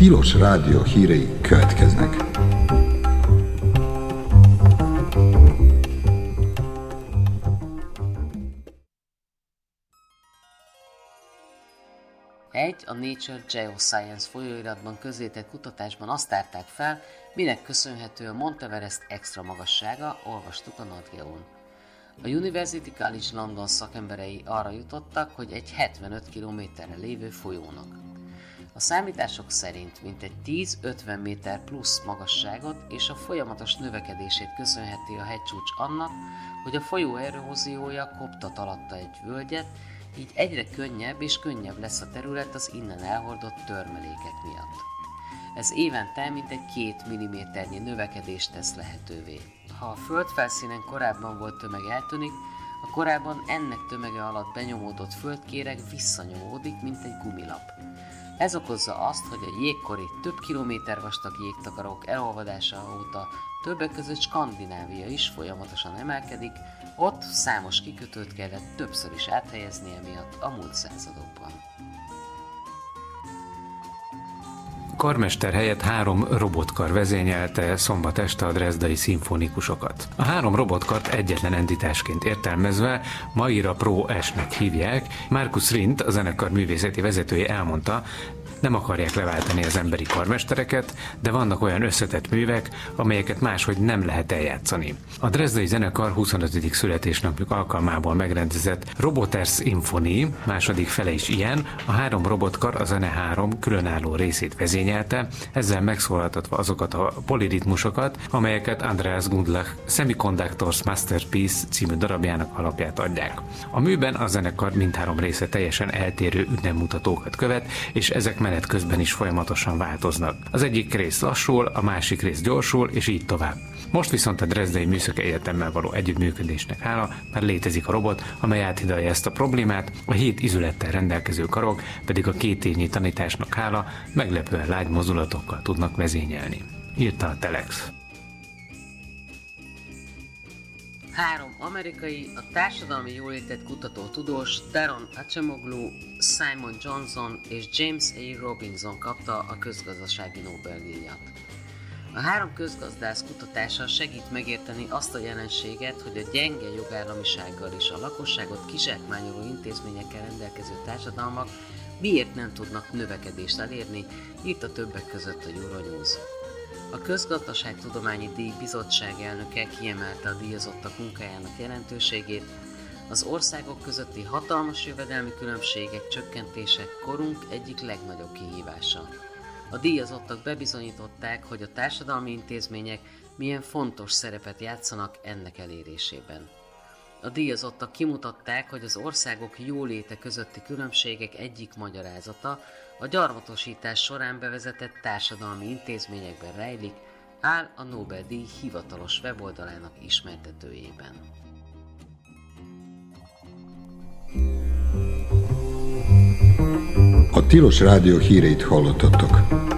Tilos Rádió hírei következnek. A Nature Geoscience folyóiratban közzétett kutatásban azt tárták fel, minek köszönhető a Monteverest extra magassága, olvastuk a NatGeón. A University College London szakemberei arra jutottak, hogy egy 75 kilométerre lévő folyónak. A számítások szerint mintegy 10-50 méter plusz magasságot és a folyamatos növekedését köszönheti a hegycsúcs annak, hogy a folyó eróziója koptat alatta egy völgyet, így egyre könnyebb és könnyebb lesz a terület az innen elhordott törmelékek miatt. Ez évente mintegy 2 mm-nyi növekedést tesz lehetővé. Ha a földfelszínen korábban volt tömeg eltűnik, a korábban ennek tömege alatt benyomódott földkéreg visszanyomódik, mint egy gumilap. Ez okozza azt, hogy a jégkori több kilométer vastag jégtakarók elolvadása óta többek között Skandinávia is folyamatosan emelkedik, ott számos kikötőt kellett többször is áthelyezni emiatt a múlt századokban. Karmester helyett 3 robotkar vezényelte szombat este a dresdai szimfonikusokat. A 3 robotkart egyetlen entitásként értelmezve Maira Pro S-nek hívják. Markus Rindt, a zenekar művészeti vezetője elmondta, nem akarják leváltani az emberi karmestereket, de vannak olyan összetett művek, amelyeket máshogy nem lehet eljátszani. A dresdai zenekar 25. születésnapjuk alkalmából megrendezett Roboters Symphony második fele is ilyen, a 3 robotkar a zene 3 különálló részét vezényelte, ezzel megszólaltatva azokat a poliritmusokat, amelyeket Andreas Gundlach Semiconductors Masterpiece című darabjának alapját adják. A műben a zenekar mindhárom része teljesen eltérő üzemmutatókat követ, és ezek menet közben is folyamatosan változnak. Az egyik rész lassul, a másik rész gyorsul, és így tovább. Most viszont a Dresdai Műszaki Egyetemmel való együttműködésnek hála már létezik a robot, amely áthidalja ezt a problémát, a 7 izülettel rendelkező karok pedig a 2 évnyi tanításnak hála meglepően lágy mozdulatokkal tudnak vezényelni. Írta a Telex. 3 amerikai, a társadalmi jólétet kutató tudós Daron Acemoglu, Simon Johnson és James A. Robinson kapta a közgazdasági Nobel-díjat. A 3 közgazdász kutatása segít megérteni azt a jelenséget, hogy a gyenge jogállamisággal és a lakosságot kizsákmányoló intézményekkel rendelkező társadalmak miért nem tudnak növekedést elérni, írta többek között a Euronews. A Közgazdaságtudományi Díj Bizottság elnöke kiemelte a díjazottak munkájának jelentőségét, az országok közötti hatalmas jövedelmi különbségek csökkentése korunk egyik legnagyobb kihívása. A díjazottak bebizonyították, hogy a társadalmi intézmények milyen fontos szerepet játszanak ennek elérésében. A díjazottak kimutatták, hogy az országok jóléte közötti különbségek egyik magyarázata a gyarmatosítás során bevezetett társadalmi intézményekben rejlik, áll a Nobel-díj hivatalos weboldalának ismertetőjében. A Tilos Rádió híreit hallottatok.